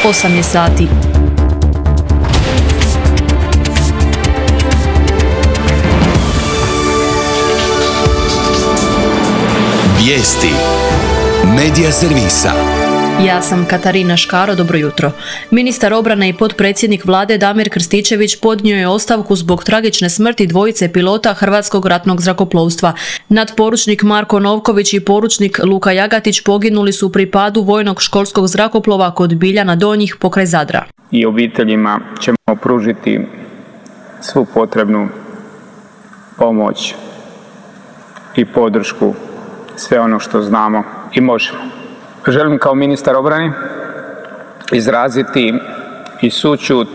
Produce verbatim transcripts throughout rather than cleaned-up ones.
osam je sati. Vijesti Medija servisa. Ja sam Katarina Škaro, dobro jutro. Ministar obrane i potpredsjednik vlade Damir Krstičević podnio je ostavku zbog tragične smrti dvojice pilota Hrvatskog ratnog zrakoplovstva. Nadporučnik Marko Novković i poručnik Luka Jagatić poginuli su pri padu vojnog školskog zrakoplova kod Biljana Donjih pokraj Zadra. I obiteljima ćemo pružiti svu potrebnu pomoć i podršku, sve ono što znamo i možemo. Želim kao ministar obrane izraziti i sućut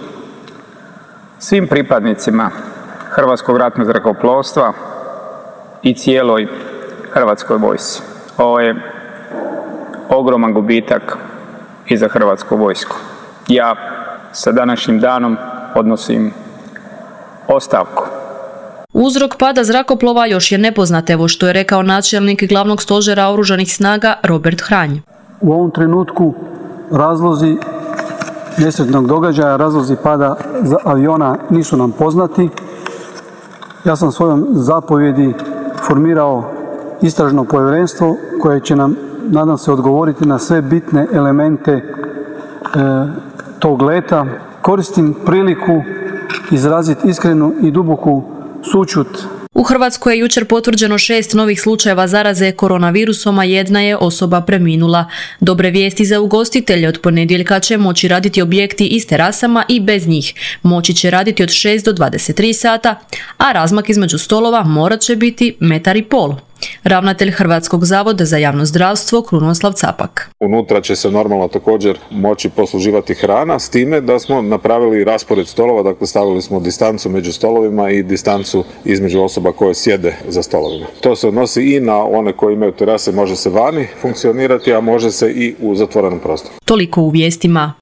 svim pripadnicima Hrvatskog ratnog zrakoplovstva i cijeloj Hrvatskoj vojsci. Ovo je ogroman gubitak i za Hrvatsku vojsku. Ja sa današnjim danom podnosim ostavku. Uzrok pada zrakoplova još je nepoznat, evo što je rekao načelnik glavnog stožera oružanih snaga Robert Hranj. U ovom trenutku razlozi nesretnog događaja, razlozi pada aviona nisu nam poznati. Ja sam svojom zapovjedi formirao istražno povjerenstvo koje će nam, nadam se, odgovoriti na sve bitne elemente e, tog leta. Koristim priliku izraziti iskrenu i duboku sućut. U Hrvatskoj je jučer potvrđeno šest novih slučajeva zaraze koronavirusom, a jedna je osoba preminula. Dobre vijesti za ugostitelje, od ponedjeljka će moći raditi objekti i s terasama i bez njih. Moći će raditi od šest do dvadeset tri sata, a razmak između stolova morat će biti metar i pol. Ravnatelj Hrvatskog zavoda za javno zdravstvo Krunoslav Capak. Unutra će se normalno također moći posluživati hrana, s time da smo napravili raspored stolova, dakle stavili smo distancu među stolovima i distancu između osoba koje sjede za stolovima. To se odnosi i na one koji imaju terase, može se vani funkcionirati, a može se i u zatvorenom prostoru. Toliko u vijestima.